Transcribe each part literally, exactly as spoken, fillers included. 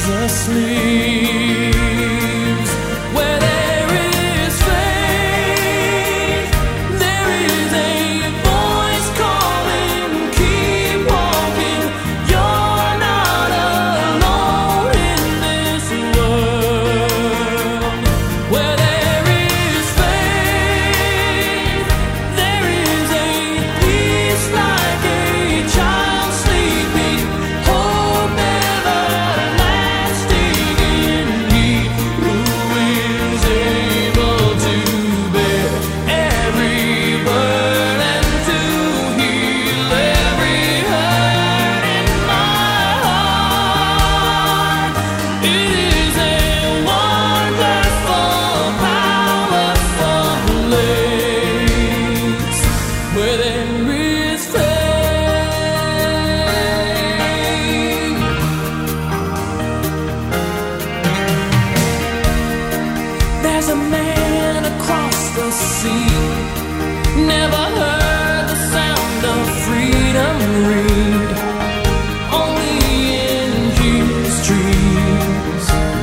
Jesus lives. Where there is faith, there is a voice calling, keep walking, you're not alone in this world. Where there is faith, there is a peace like a child sleeping, hope everlasting in He who is able to bear every burden, to heal every hurt in my heart. It is a wonderful, powerful place where there is faith. There's a man across the sea, never heard the sound of freedom ring, only in his dreams.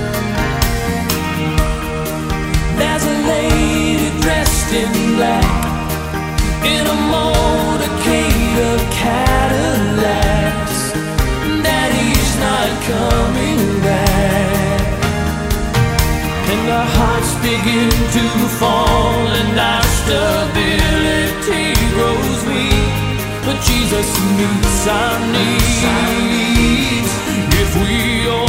There's a lady dressed in black in a motorcade of Cadillacs. Daddy's not coming back, and our hearts begin to fall, and our stability grows weak. But Jesus meets our needs if we